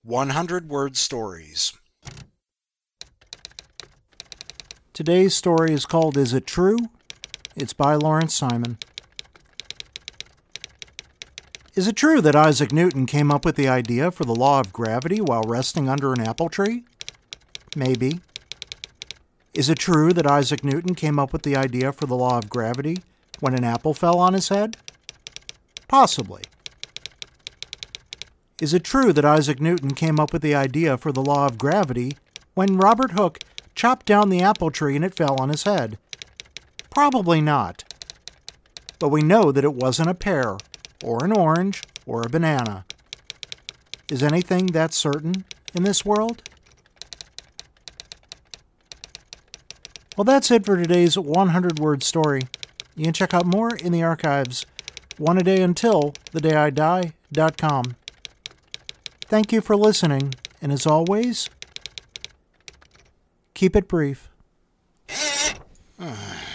100-word stories. Today's story is called Is It True? It's by Lawrence Simon. Is it true that Isaac Newton came up with the idea for the law of gravity while resting under an apple tree? Maybe. Is it true that Isaac Newton came up with the idea for the law of gravity when an apple fell on his head? Possibly. Is it true that Isaac Newton came up with the idea for the law of gravity when Robert Hooke chopped down the apple tree and it fell on his head? Probably not. But we know that it wasn't a pear, or an orange, or a banana. Is anything that certain in this world? Well, that's it for today's 100-word story. You can check out more in the archives, oneadayuntilthedayidi.com. Thank you for listening, and as always, keep it brief.